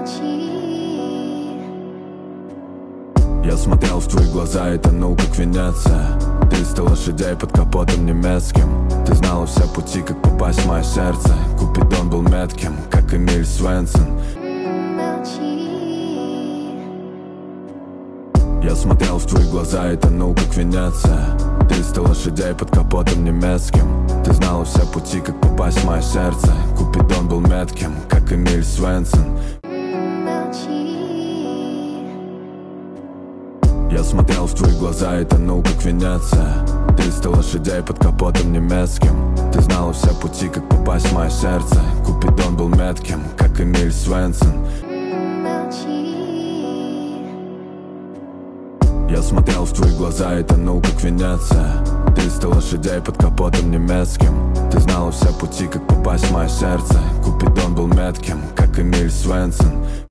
Я смотрел в твои глаза и тонул, как Венеция. 300 лошадей под капотом немецким. Ты знала все пути, как попасть в мое сердце. Купидон был метким, как Эмиль Свенсон. Я смотрел в твои глаза и тонул, как Венеция. 300 лошадей под капотом немецким. Ты знала все пути, как попасть в мое сердце. Купидон был метким, как Эмиль Свенсон. Я смотрел в твои глаза и тонул, как Венеция. 300 лошадей под капотом немецким. Ты знала все пути, как попасть в мое сердце. Купидон был метким, как Эмиль Свенсон. Я смотрел в твои глаза и тонул, как Венеция. 300 лошадей под капотом немецким. Ты знала все пути, как попасть в мое сердце. Купидон был метким, как Эмиль Свенсон.